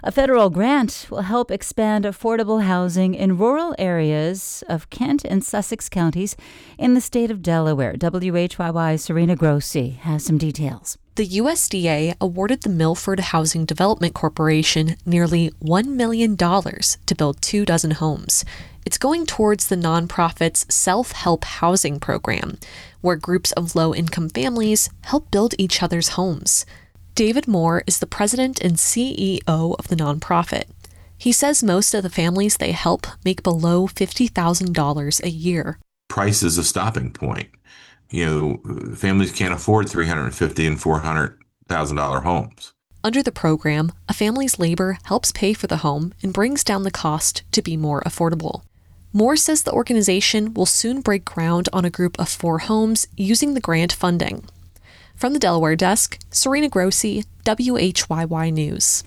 A federal grant will help expand affordable housing in rural areas of Kent and Sussex counties in the state of Delaware. WHYY's Serena Grossi has some details. The USDA awarded the Milford Housing Development Corporation nearly $1 million to build 24 homes. It's going towards the nonprofit's self-help housing program, where groups of low-income families help build each other's homes. David Moore is the president and CEO of the nonprofit. He says most of the families they help make below $50,000 a year. Price is a stopping point. Families can't afford $350,000 and $400,000 homes. Under the program, a family's labor helps pay for the home and brings down the cost to be more affordable. Moore says the organization will soon break ground on a group of 4 homes using the grant funding. From the Delaware desk, Serena Grossi, WHYY News.